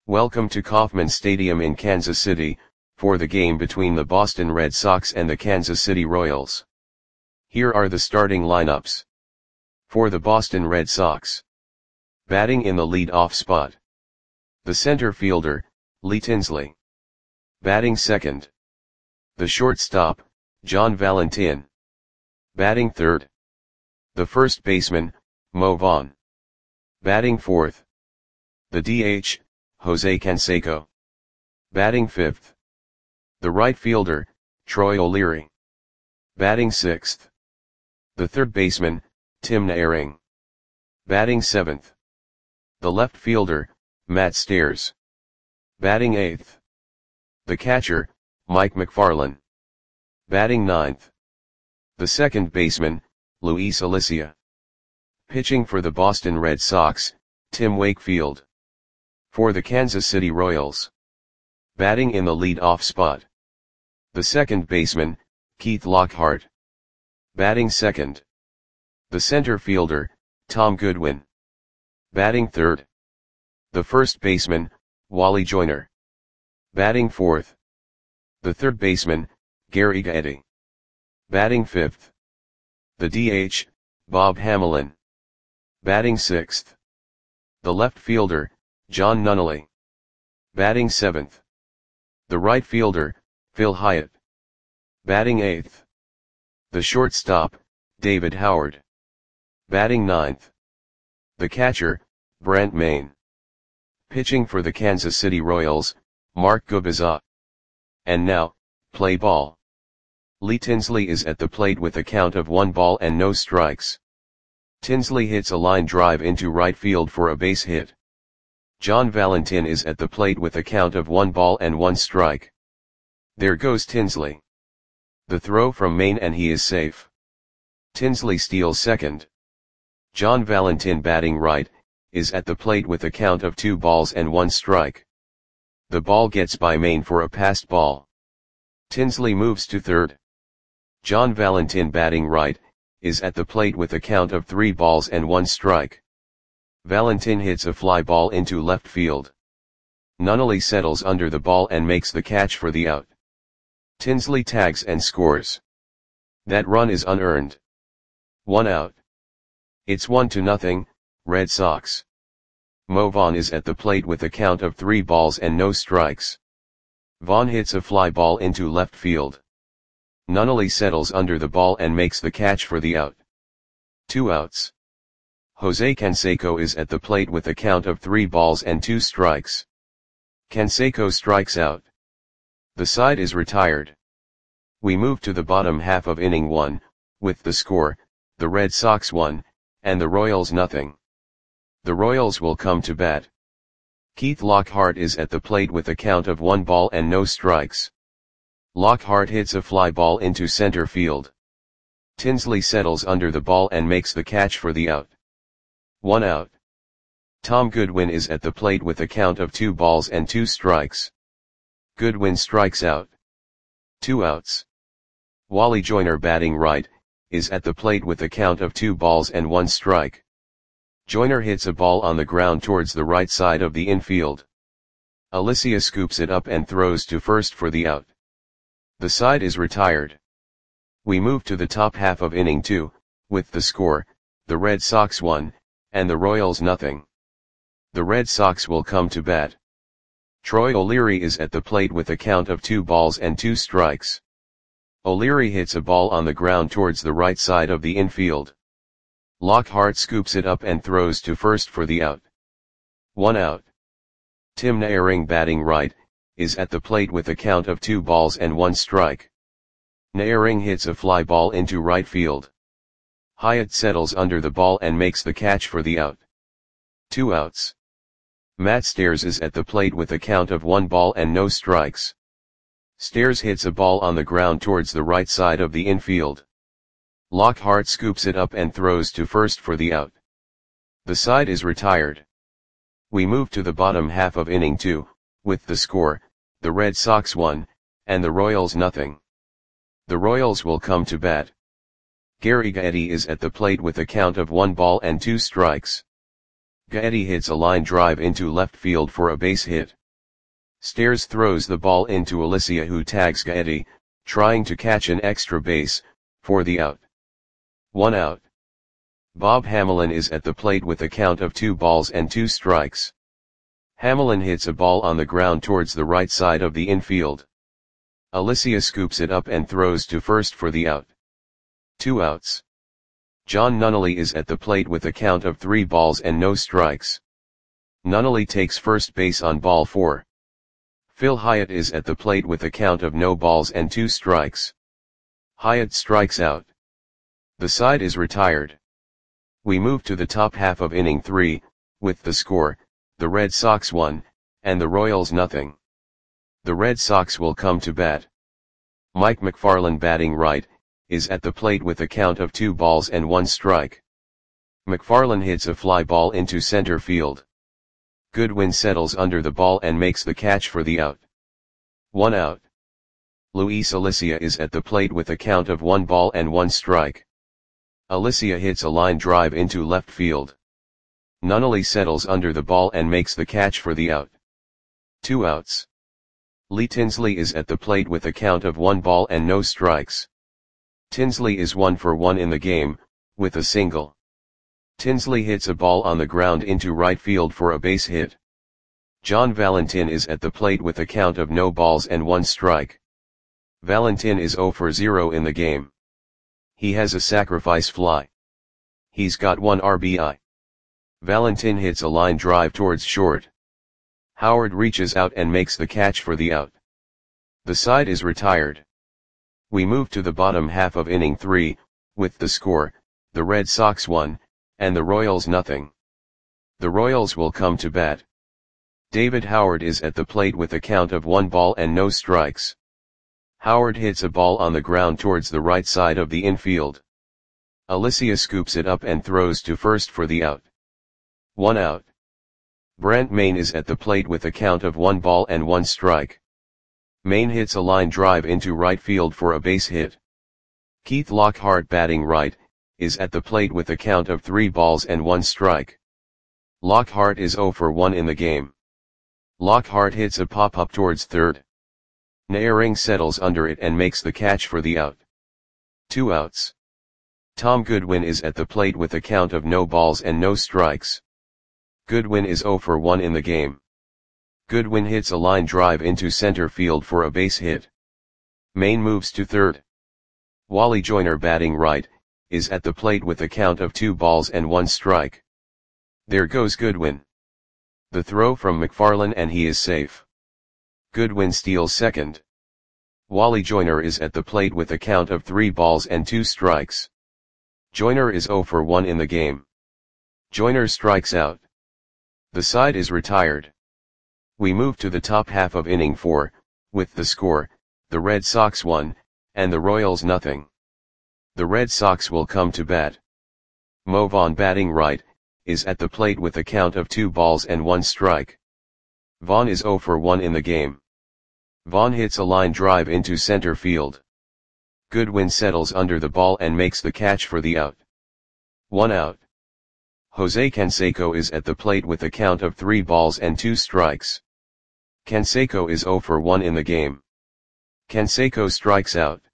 Welcome to Kauffman Stadium in Kansas City, for the game between the Boston Red Sox and the Kansas City Royals. Here are the starting lineups. For the Boston Red Sox. Batting in the lead-off spot. The center fielder, Lee Tinsley. Batting second. The shortstop, John Valentin. Batting third. The first baseman, Mo Vaughn. Batting fourth. The DH, Jose Canseco. Batting fifth. The right fielder, Troy O'Leary. Batting sixth. The third baseman, Tim Naehring. Batting seventh. The left fielder, Matt Stairs. Batting eighth. The catcher, Mike McFarland. Batting ninth. The second baseman, Luis Alicia. Pitching for the Boston Red Sox, Tim Wakefield. For the Kansas City Royals. Batting in the lead-off spot. The second baseman, Keith Lockhart. Batting second. The center fielder, Tom Goodwin. Batting third. The first baseman, Wally Joyner. Batting fourth. The third baseman, Gary Gaetti. Batting fifth. The DH, Bob Hamelin. Batting sixth. The left fielder, John Nunnally. Batting seventh. The right fielder, Phil Hyatt. Batting eighth. The shortstop, David Howard. Batting ninth. The catcher, Brent Mayne. Pitching for the Kansas City Royals, Mark Gubicza. And now, play ball. Lee Tinsley is at the plate with a count of 1 ball and no strikes. Tinsley hits a line drive into right field for a base hit. John Valentin is at the plate with a count of 1 ball and 1 strike. There goes Tinsley. The throw from Mayne and he is safe. Tinsley steals second. John Valentin batting right, is at the plate with a count of 2 balls and 1 strike. The ball gets by Mayne for a passed ball. Tinsley moves to third. John Valentin batting right, is at the plate with a count of 3 balls and 1 strike. Valentin hits a fly ball into left field. Nunnally settles under the ball and makes the catch for the out. Tinsley tags and scores. That run is unearned. 1 out. It's 1-0, Red Sox. Mo Vaughn is at the plate with a count of 3 balls and no strikes. Vaughn hits a fly ball into left field. Nunnally settles under the ball and makes the catch for the out. 2 outs. Jose Canseco is at the plate with a count of 3 balls and 2 strikes. Canseco strikes out. The side is retired. We move to the bottom half of inning 1, with the score, the Red Sox 1, and the Royals 0. The Royals will come to bat. Keith Lockhart is at the plate with a count of 1 ball and no strikes. Lockhart hits a fly ball into center field. Tinsley settles under the ball and makes the catch for the out. 1 out. Tom Goodwin is at the plate with a count of 2 balls and 2 strikes. Goodwin strikes out. 2 outs. Wally Joyner batting right, is at the plate with a count of 2 balls and 1 strike. Joyner hits a ball on the ground towards the right side of the infield. Alicia scoops it up and throws to first for the out. The side is retired. We move to the top half of inning 2, with the score, the Red Sox 1, and the Royals 0. The Red Sox will come to bat. Troy O'Leary is at the plate with a count of 2 balls and 2 strikes. O'Leary hits a ball on the ground towards the right side of the infield. Lockhart scoops it up and throws to first for the out. 1 out. Tim Naehring batting right, is at the plate with a count of 2 balls and 1 strike. Naehring hits a fly ball into right field. Hyatt settles under the ball and makes the catch for the out. 2 outs. Matt Stairs is at the plate with a count of 1 ball and no strikes. Stairs hits a ball on the ground towards the right side of the infield. Lockhart scoops it up and throws to first for the out. The side is retired. We move to the bottom half of inning 2, with the score, the Red Sox 1, and the Royals 0. The Royals will come to bat. Gary Gaetti is at the plate with a count of 1 ball and 2 strikes. Gaetti hits a line drive into left field for a base hit. Stairs throws the ball into Alicia, who tags Gaetti, trying to catch an extra base, for the out. 1 out. Bob Hamelin is at the plate with a count of 2 balls and 2 strikes. Hamelin hits a ball on the ground towards the right side of the infield. Alicia scoops it up and throws to first for the out. 2 outs. John Nunnally is at the plate with a count of 3 balls and no strikes. Nunnally takes first base on ball 4. Phil Hyatt is at the plate with a count of no balls and 2 strikes. Hyatt strikes out. The side is retired. We move to the top half of inning 3, with the score, the Red Sox 1, and the Royals nothing. The Red Sox will come to bat. Mike McFarland, batting right, is at the plate with a count of 2 balls and 1 strike. McFarland hits a fly ball into center field. Goodwin settles under the ball and makes the catch for the out. 1 out. Luis Alicia is at the plate with a count of 1 ball and 1 strike. Alicia hits a line drive into left field. Nunnally settles under the ball and makes the catch for the out. 2 outs. Lee Tinsley is at the plate with a count of 1 ball and no strikes. Tinsley is 1 for 1 in the game, with a single. Tinsley hits a ball on the ground into right field for a base hit. John Valentin is at the plate with a count of no balls and 1 strike. Valentin is 0 for 0 in the game. He has a sacrifice fly. He's got 1 RBI. Valentin hits a line drive towards short. Howard reaches out and makes the catch for the out. The side is retired. We move to the bottom half of inning 3, with the score, the Red Sox 1, and the Royals nothing. The Royals will come to bat. David Howard is at the plate with a count of 1 ball and no strikes. Howard hits a ball on the ground towards the right side of the infield. Alicia scoops it up and throws to first for the out. 1 out. Brent Maine is at the plate with a count of 1 ball and 1 strike. Maine hits a line drive into right field for a base hit. Keith Lockhart, batting right, is at the plate with a count of 3 balls and 1 strike. Lockhart is 0 for 1 in the game. Lockhart hits a pop-up towards third. Naehring settles under it and makes the catch for the out. 2 outs. Tom Goodwin is at the plate with a count of no balls and no strikes. Goodwin is 0 for 1 in the game. Goodwin hits a line drive into center field for a base hit. Maine moves to third. Wally Joyner, batting right, is at the plate with a count of 2 balls and 1 strike. There goes Goodwin. The throw from McFarland and he is safe. Goodwin steals second. Wally Joyner is at the plate with a count of 3 balls and 2 strikes. Joyner is 0 for 1 in the game. Joyner strikes out. The side is retired. We move to the top half of inning 4, with the score, the Red Sox 1, and the Royals nothing. The Red Sox will come to bat. Mo Vaughn, batting right, is at the plate with a count of 2 balls and 1 strike. Vaughn is 0 for 1 in the game. Vaughn hits a line drive into center field. Goodwin settles under the ball and makes the catch for the out. 1 out. Jose Canseco is at the plate with a count of 3 balls and 2 strikes. Canseco is 0 for 1 in the game. Canseco strikes out.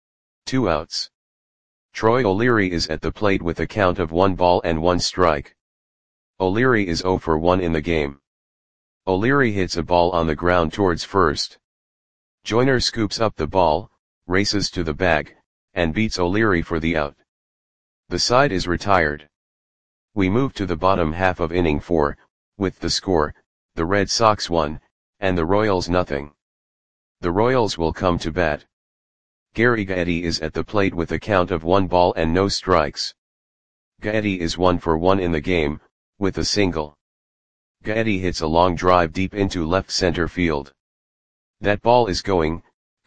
2 outs. Troy O'Leary is at the plate with a count of 1 ball and 1 strike. O'Leary is 0 for 1 in the game. O'Leary hits a ball on the ground towards first. Joyner scoops up the ball, races to the bag, and beats O'Leary for the out. The side is retired. We move to the bottom half of inning 4, with the score, the Red Sox 1, and the Royals nothing. The Royals will come to bat. Gary Gaetti is at the plate with a count of 1 ball and no strikes. Gaetti is 1 for 1 in the game, with a single. Gaetti hits a long drive deep into left center field. That ball is gone.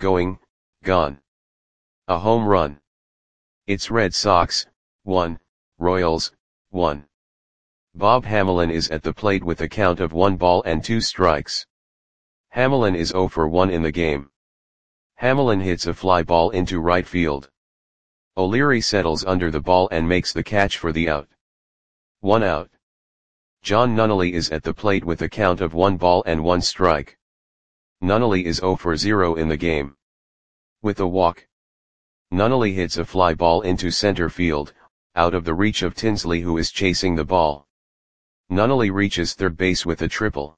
A home run. It's Red Sox 1, Royals 1. Bob Hamelin is at the plate with a count of 1 ball and 2 strikes. Hamelin is 0 for 1 in the game. Hamelin hits a fly ball into right field. O'Leary settles under the ball and makes the catch for the out. 1 out. John Nunnally is at the plate with a count of 1 ball and 1 strike. Nunnally is 0 for 0 in the game. With a walk, Nunnally hits a fly ball into center field, out of the reach of Tinsley, who is chasing the ball. Nunnally reaches third base with a triple.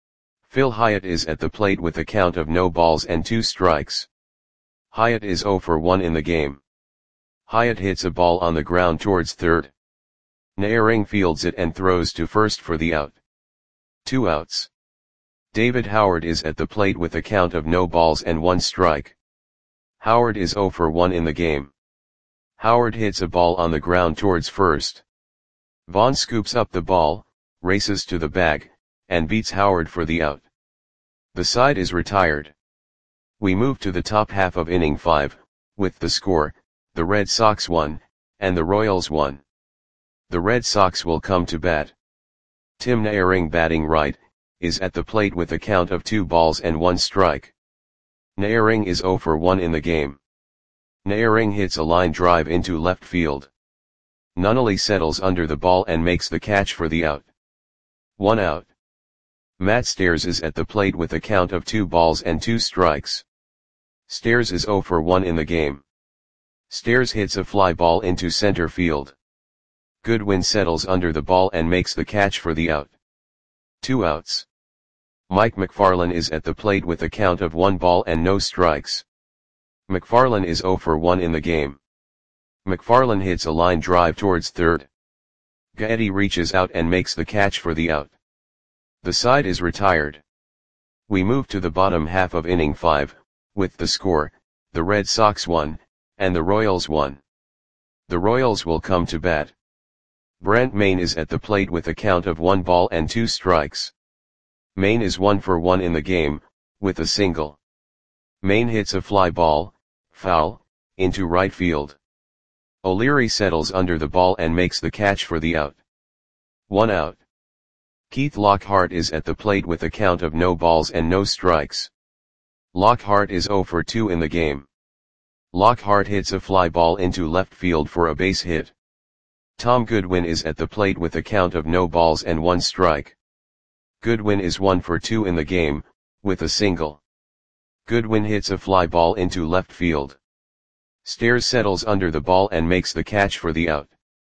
Phil Hyatt is at the plate with a count of no balls and 2 strikes. Hyatt is 0 for 1 in the game. Hyatt hits a ball on the ground towards third. Naehring fields it and throws to first for the out. 2 outs. David Howard is at the plate with a count of no balls and 1 strike. Howard is 0 for 1 in the game. Howard hits a ball on the ground towards first. Vaughn scoops up the ball, races to the bag, and beats Howard for the out. The side is retired. We move to the top half of inning 5, with the score, the Red Sox 1, and the Royals 1. The Red Sox will come to bat. Tim Naehring, batting right, is at the plate with a count of 2 balls and 1 strike. Naehring is 0 for 1 in the game. Naehring hits a line drive into left field. Nunnally settles under the ball and makes the catch for the out. 1 out. Matt Stairs is at the plate with a count of 2 balls and 2 strikes. Stairs is 0 for 1 in the game. Stairs hits a fly ball into center field. Goodwin settles under the ball and makes the catch for the out. 2 outs. Mike McFarland is at the plate with a count of 1 ball and no strikes. McFarland is 0 for 1 in the game. McFarland hits a line drive towards third. Gaetti reaches out and makes the catch for the out. The side is retired. We move to the bottom half of inning 5, with the score, the Red Sox 1, and the Royals 1. The Royals will come to bat. Brent Mayne is at the plate with a count of 1 ball and 2 strikes. Mayne is 1 for 1 in the game, with a single. Mayne hits a fly ball, foul, into right field. O'Leary settles under the ball and makes the catch for the out. 1 out. Keith Lockhart is at the plate with a count of no balls and no strikes. Lockhart is 0 for 2 in the game. Lockhart hits a fly ball into left field for a base hit. Tom Goodwin is at the plate with a count of no balls and 1 strike. Goodwin is 1 for 2 in the game, with a single. Goodwin hits a fly ball into left field. Stairs settles under the ball and makes the catch for the out.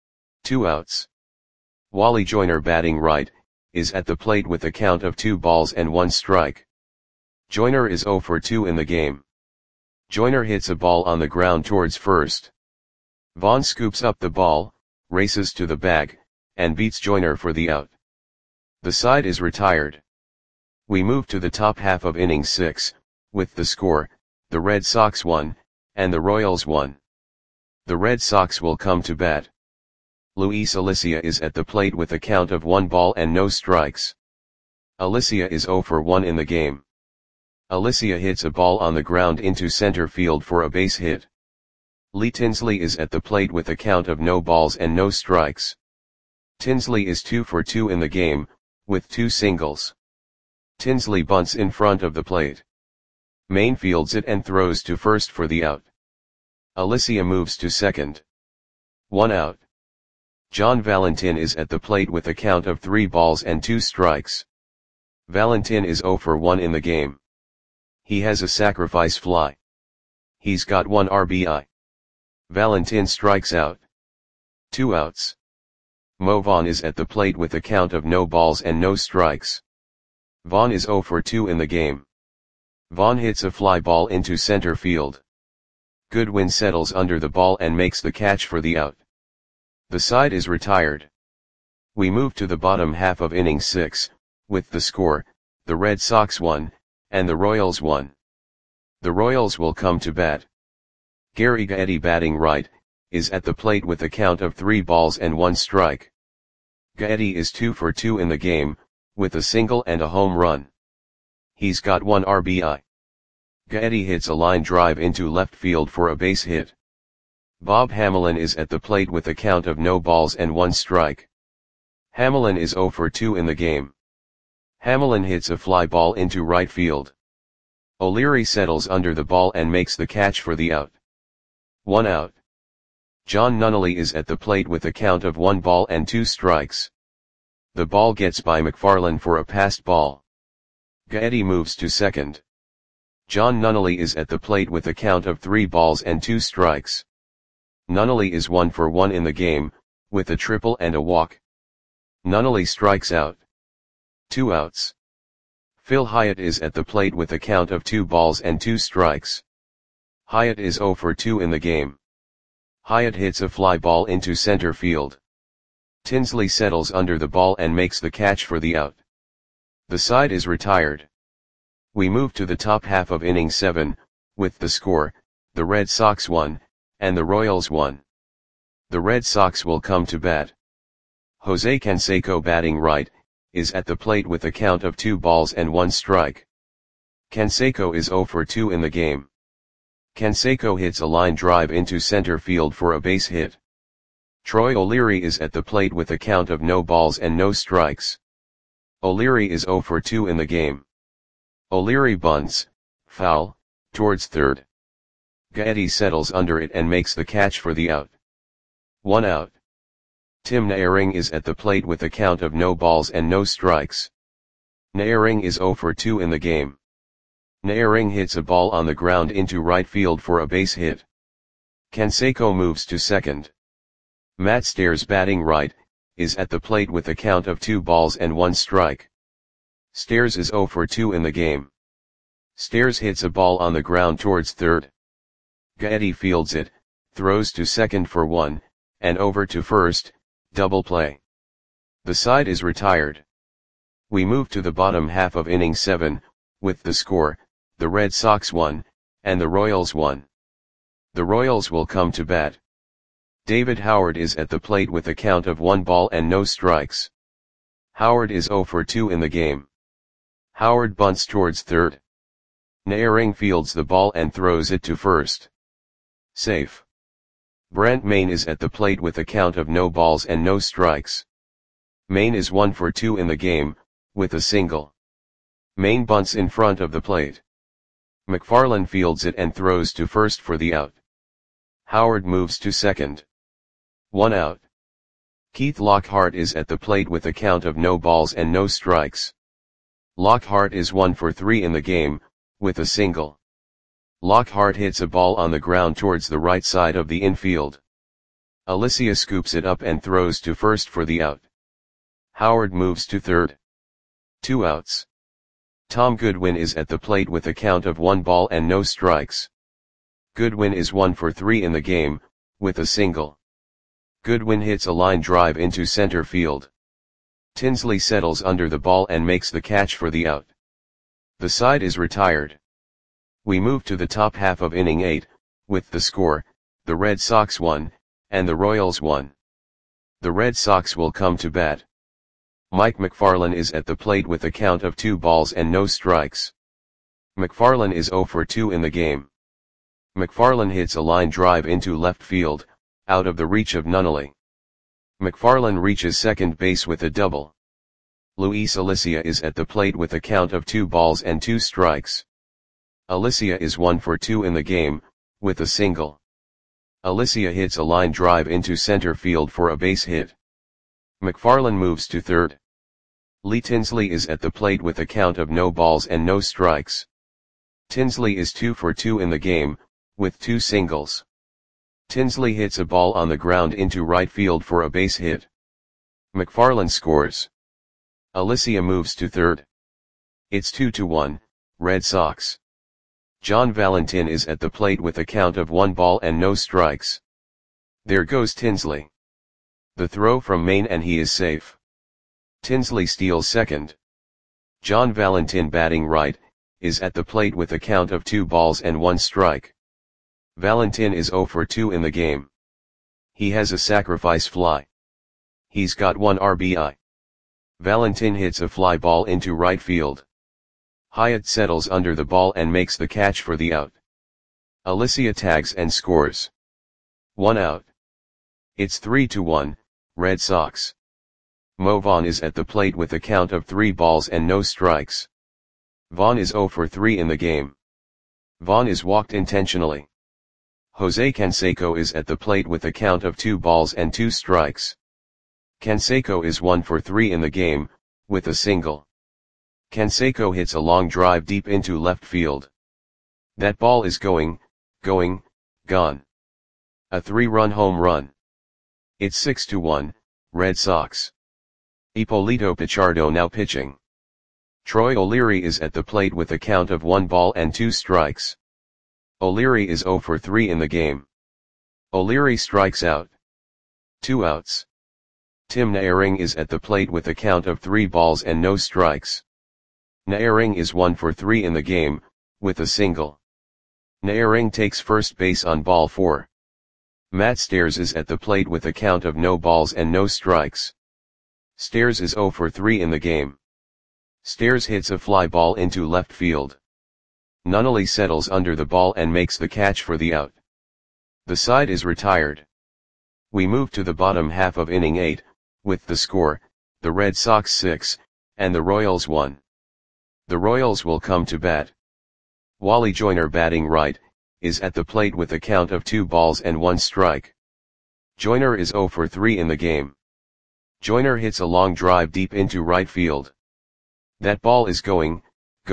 2 outs. Wally Joyner, batting right, is at the plate with a count of 2 balls and 1 strike. Joyner is 0 for 2 in the game. Joyner hits a ball on the ground towards first. Vaughn scoops up the ball, races to the bag, and beats Joyner for the out. The side is retired. We move to the top half of inning 6, with the score, the Red Sox 1, and the Royals 1. The Red Sox will come to bat. Luis Alicia is at the plate with a count of 1 ball and no strikes. Alicia is 0 for 1 in the game. Alicia hits a ball on the ground into center field for a base hit. Lee Tinsley is at the plate with a count of no balls and no strikes. Tinsley is 2 for 2 in the game, with 2 singles. Tinsley bunts in front of the plate. Mayne fields it and throws to first for the out. Alicia moves to second. 1 out. John Valentin is at the plate with a count of 3 balls and 2 strikes. Valentin is 0 for 1 in the game. He has a sacrifice fly. He's got 1 RBI. Valentin strikes out. 2 outs. Mo Vaughn is at the plate with a count of no balls and no strikes. Vaughn is 0 for 2 in the game. Vaughn hits a fly ball into center field. Goodwin settles under the ball and makes the catch for the out. The side is retired. We move to the bottom half of inning 6, with the score, the Red Sox 1, and the Royals 1. The Royals will come to bat. Gary Gaetti, batting right, is at the plate with a count of 3 balls and 1 strike. Gaetti is 2 for 2 in the game, with a single and a home run. He's got 1 RBI. Gaetti hits a line drive into left field for a base hit. Bob Hamelin is at the plate with a count of no balls and 1 strike. Hamelin is 0 for 2 in the game. Hamelin hits a fly ball into right field. O'Leary settles under the ball and makes the catch for the out. 1 out. John Nunnally is at the plate with a count of 1 ball and 2 strikes. The ball gets by McFarland for a passed ball. Gaetti moves to second. John Nunnally is at the plate with a count of 3 balls and 2 strikes. Nunnally is 1 for 1 in the game, with a triple and a walk. Nunnally strikes out. 2 outs. Phil Hyatt is at the plate with a count of 2 balls and 2 strikes. Hyatt is 0 for 2 in the game. Hyatt hits a fly ball into center field. Tinsley settles under the ball and makes the catch for the out. The side is retired. We move to the top half of inning 7, with the score, the Red Sox 1, and the Royals 1. The Red Sox will come to bat. Jose Canseco, batting right, is at the plate with a count of 2 balls and 1 strike. Canseco is 0 for 2 in the game. Canseco hits a line drive into center field for a base hit. Troy O'Leary is at the plate with a count of no balls and no strikes. O'Leary is 0 for 2 in the game. O'Leary bunts, foul, towards third. Gaetti settles under it and makes the catch for the out. 1 out. Tim Naehring is at the plate with a count of no balls and no strikes. Naehring is 0 for 2 in the game. Naehring hits a ball on the ground into right field for a base hit. Canseco moves to second. Matt Stairs, batting right, is at the plate with a count of 2 balls and 1 strike. Stairs is 0 for 2 in the game. Stairs hits a ball on the ground towards third. Gaetti fields it, throws to second for 1, and over to first, double play. The side is retired. We move to the bottom half of inning 7, with the score, the Red Sox 1, and the Royals 1. The Royals will come to bat. David Howard is at the plate with a count of 1 ball and no strikes. Howard is 0 for 2 in the game. Howard bunts towards third. Naehring fields the ball and throws it to first. Safe. Brent Mayne is at the plate with a count of no balls and no strikes. Mayne is 1 for 2 in the game, with a single. Mayne bunts in front of the plate. McFarland fields it and throws to first for the out. Howard moves to second. 1 out. Keith Lockhart is at the plate with a count of no balls and no strikes. Lockhart is 1 for 3 in the game, with a single. Lockhart hits a ball on the ground towards the right side of the infield. Alicia scoops it up and throws to first for the out. Howard moves to third. 2 outs. Tom Goodwin is at the plate with a count of 1 ball and no strikes. Goodwin is 1 for 3 in the game, with a single. Goodwin hits a line drive into center field. Tinsley settles under the ball and makes the catch for the out. The side is retired. We move to the top half of inning 8, with the score, the Red Sox 1, and the Royals 1. The Red Sox will come to bat. Mike McFarland is at the plate with a count of 2 balls and no strikes. McFarland is 0 for 2 in the game. McFarland hits a line drive into left field, out of the reach of Nunnally. McFarland reaches second base with a double. Luis Alicia is at the plate with a count of 2 balls and 2 strikes. Alicia is 1 for 2 in the game, with a single. Alicia hits a line drive into center field for a base hit. McFarland moves to third. Lee Tinsley is at the plate with a count of no balls and no strikes. Tinsley is 2 for 2 in the game, with 2 singles. Tinsley hits a ball on the ground into right field for a base hit. McFarland scores. Alicia moves to third. It's 2-1, Red Sox. John Valentin is at the plate with a count of 1 ball and no strikes. There goes Tinsley. The throw from Mayne and he is safe. Tinsley steals second. John Valentin, batting right, is at the plate with a count of 2 balls and 1 strike. Valentin is 0 for 2 in the game. He has a sacrifice fly. He's got 1 RBI. Valentin hits a fly ball into right field. Hyatt settles under the ball and makes the catch for the out. Alicia tags and scores. 1 out. It's 3-1, Red Sox. Mo Vaughn is at the plate with a count of 3 balls and no strikes. Vaughn is 0 for 3 in the game. Vaughn is walked intentionally. Jose Canseco is at the plate with a count of 2 balls and 2 strikes. Canseco is 1 for 3 in the game, with a single. Canseco hits a long drive deep into left field. That ball is going, gone. A 3-run home run. It's 6-1, Red Sox. Ippolito Pichardo now pitching. Troy O'Leary is at the plate with a count of 1 ball and 2 strikes. O'Leary is 0 for 3 in the game. O'Leary strikes out. 2 outs. Tim Naehring is at the plate with a count of 3 balls and no strikes. Naehring is 1 for 3 in the game, with a single. Naehring takes first base on ball 4. Matt Stairs is at the plate with a count of no balls and no strikes. Stairs is 0 for 3 in the game. Stairs hits a fly ball into left field. Nunnally settles under the ball and makes the catch for the out. The side is retired. We move to the bottom half of inning 8, with the score, the Red Sox 6, and the Royals 1. The Royals will come to bat. Wally Joyner, batting right, is at the plate with a count of 2 balls and 1 strike. Joyner is 0 for 3 in the game. Joyner hits a long drive deep into right field. That ball is going,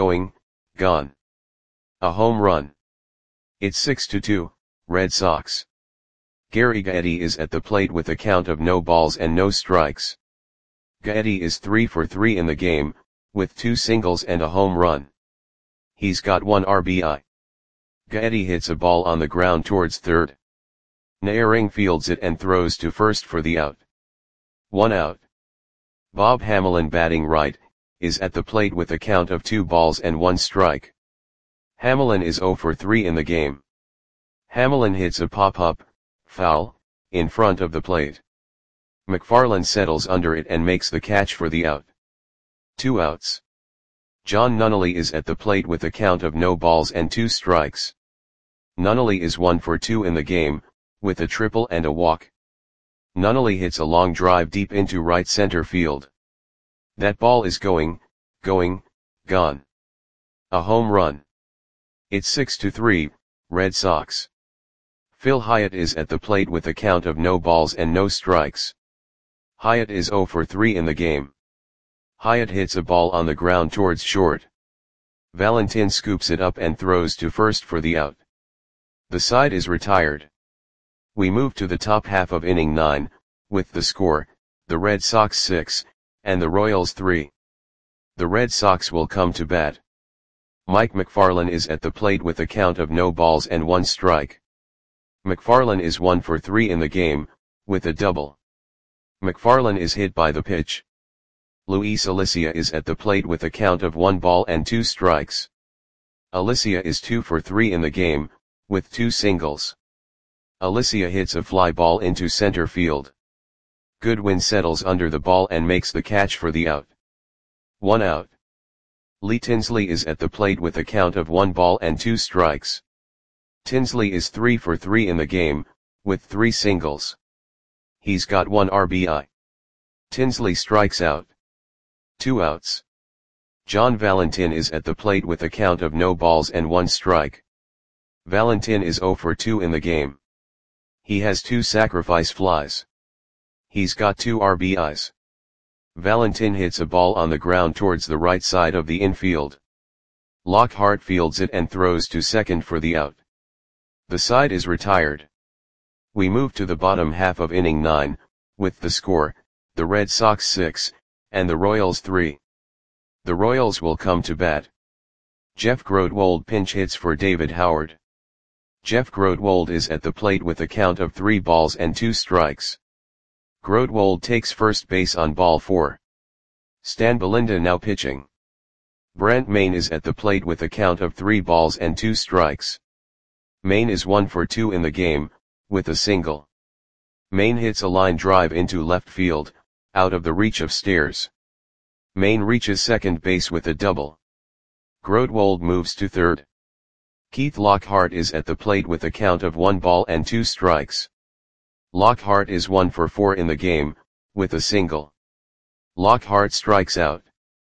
gone. A home run. It's 6-2, Red Sox. Gary Gaetti is at the plate with a count of no balls and no strikes. Gaetti is 3 for 3 in the game, with 2 singles and a home run. He's got 1 RBI. Gaetti hits a ball on the ground towards third. Naehring fields it and throws to first for the out. 1 out. Bob Hamelin, batting right, is at the plate with a count of 2 balls and 1 strike. Hamelin is 0 for 3 in the game. Hamelin hits a pop-up, foul, in front of the plate. McFarland settles under it and makes the catch for the out. 2 outs. John Nunnally is at the plate with a count of no balls and 2 strikes. Nunnally is 1 for 2 in the game, with a triple and a walk. Nunnally hits a long drive deep into right center field. That ball is going, gone. A home run. It's 6-3, Red Sox. Phil Hyatt is at the plate with a count of no balls and no strikes. Hyatt is 0 for 3 in the game. Hyatt hits a ball on the ground towards short. Valentin scoops it up and throws to first for the out. The side is retired. We move to the top half of inning 9, with the score, the Red Sox 6, and the Royals 3. The Red Sox will come to bat. Mike McFarland is at the plate with a count of no balls and 1 strike. McFarland is 1 for 3 in the game, with a double. McFarland is hit by the pitch. Luis Alicia is at the plate with a count of 1 ball and 2 strikes. Alicia is 2 for 3 in the game, with 2 singles. Alicia hits a fly ball into center field. Goodwin settles under the ball and makes the catch for the out. 1 out. Lee Tinsley is at the plate with a count of 1 ball and 2 strikes. Tinsley is 3 for 3 in the game, with 3 singles. He's got 1 RBI. Tinsley strikes out. 2 outs. John Valentin is at the plate with a count of no balls and 1 strike. Valentin is 0 for 2 in the game. He has 2 sacrifice flies. He's got 2 RBIs. Valentin hits a ball on the ground towards the right side of the infield. Lockhart fields it and throws to second for the out. The side is retired. We move to the bottom half of inning 9, with the score, the Red Sox 6, and the Royals 3. The Royals will come to bat. Jeff Grotwold pinch hits for David Howard. Jeff Grotwold is at the plate with a count of 3 balls and 2 strikes. Grotwold takes first base on ball 4. Stan Belinda now pitching. Brent Maine is at the plate with a count of 3 balls and 2 strikes. Maine is 1 for 2 in the game, with a single. Maine hits a line drive into left field, out of the reach of Stairs. Maine reaches second base with a double. Grotwold moves to third. Keith Lockhart is at the plate with a count of 1 ball and 2 strikes. Lockhart is 1 for 4 in the game, with a single. Lockhart strikes out.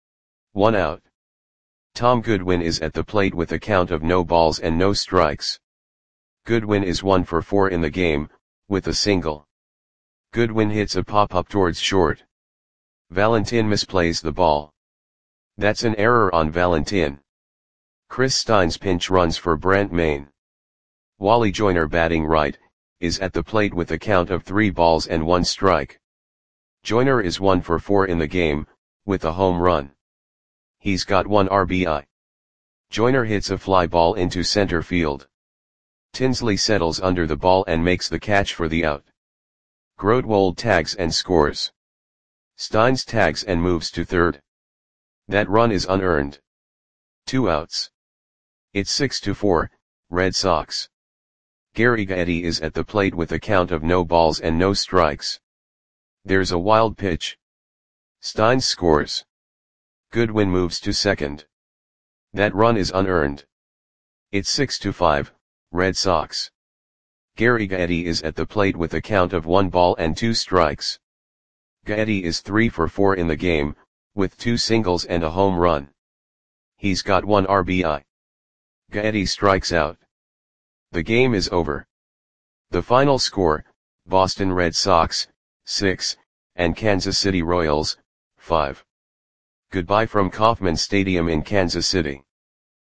1 out. Tom Goodwin is at the plate with a count of no balls and no strikes. Goodwin is 1 for 4 in the game, with a single. Goodwin hits a pop-up towards short. Valentin misplays the ball. That's an error on Valentin. Chris Steins pinch runs for Brent Main. Wally Joyner batting right, is at the plate with a count of 3 balls and 1 strike. Joyner is 1 for 4 in the game, with a home run. He's got 1 RBI. Joyner hits a fly ball into center field. Tinsley settles under the ball and makes the catch for the out. Grotwold tags and scores. Steins tags and moves to third. That run is unearned. 2 outs. It's 6-4, Red Sox. Gary Gaetti is at the plate with a count of no balls and no strikes. There's a wild pitch. Steins scores. Goodwin moves to second. That run is unearned. It's 6-5, Red Sox. Gary Gaetti is at the plate with a count of 1 ball and 2 strikes. Gaetti is 3 for 4 in the game, with 2 singles and a home run. He's got 1 RBI. Gaetti strikes out. The game is over. The final score, Boston Red Sox, 6, and Kansas City Royals, 5. Goodbye from Kauffman Stadium in Kansas City.